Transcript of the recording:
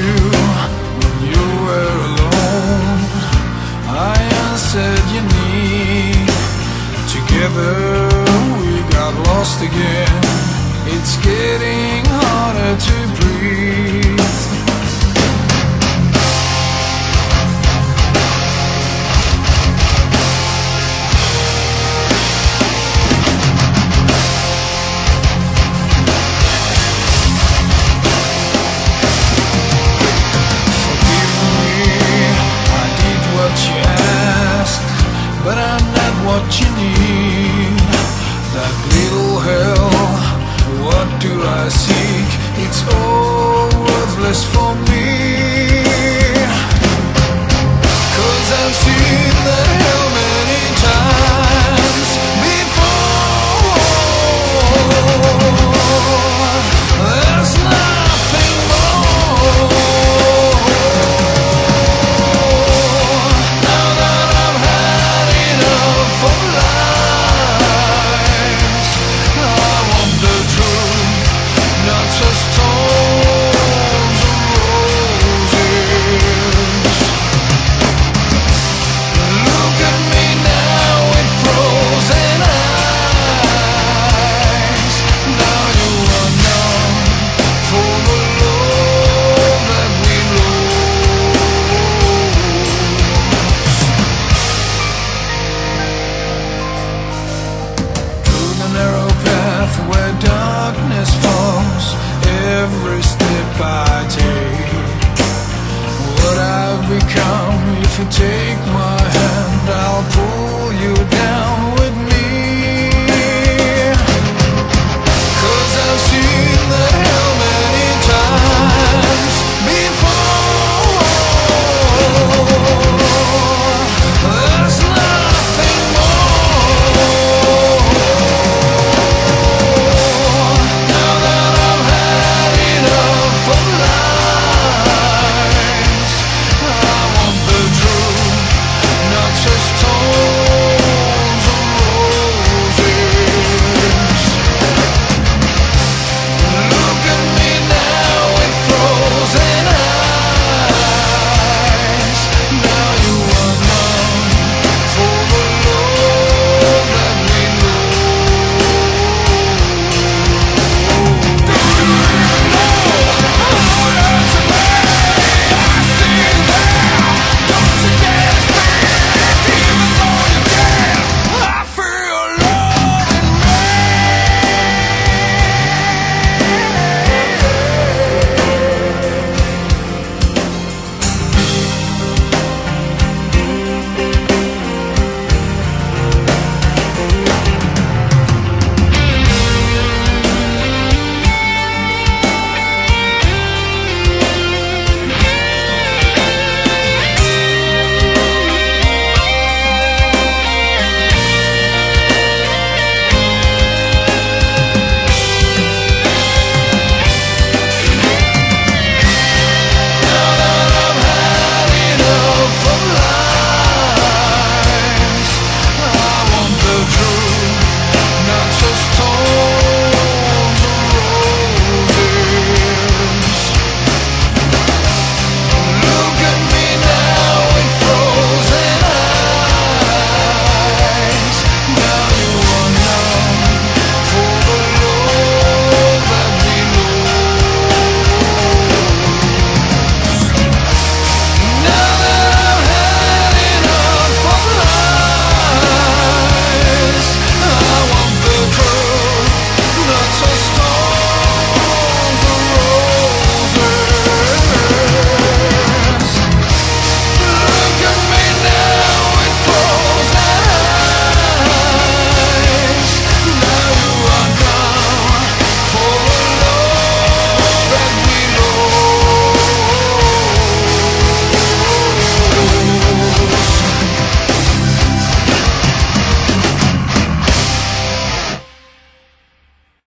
you when you were alone. I answered your need. Together we got lost again. It's getting harder to breathe. But I'm not what you need. That little hell, what do I seek? It's all worthless for me. 'Cause I've seen that hell many times before. There's nothing more. Where darkness falls, every step I take, what I've become if you take my